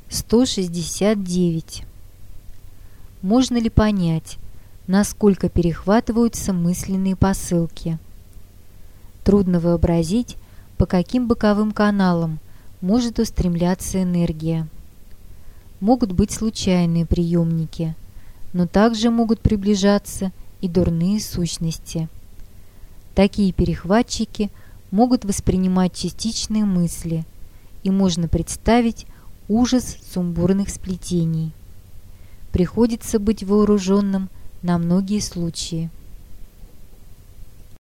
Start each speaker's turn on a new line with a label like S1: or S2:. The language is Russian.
S1: 169. Можно ли понять, насколько перехватываются мысленные посылки? Трудно вообразить, по каким боковым каналам может устремляться энергия. Могут быть случайные приемники, но также могут приближаться и дурные сущности. Такие перехватчики могут воспринимать частичные мысли, и можно представить ужас сумбурных сплетений. Приходится быть вооруженным на многие случаи.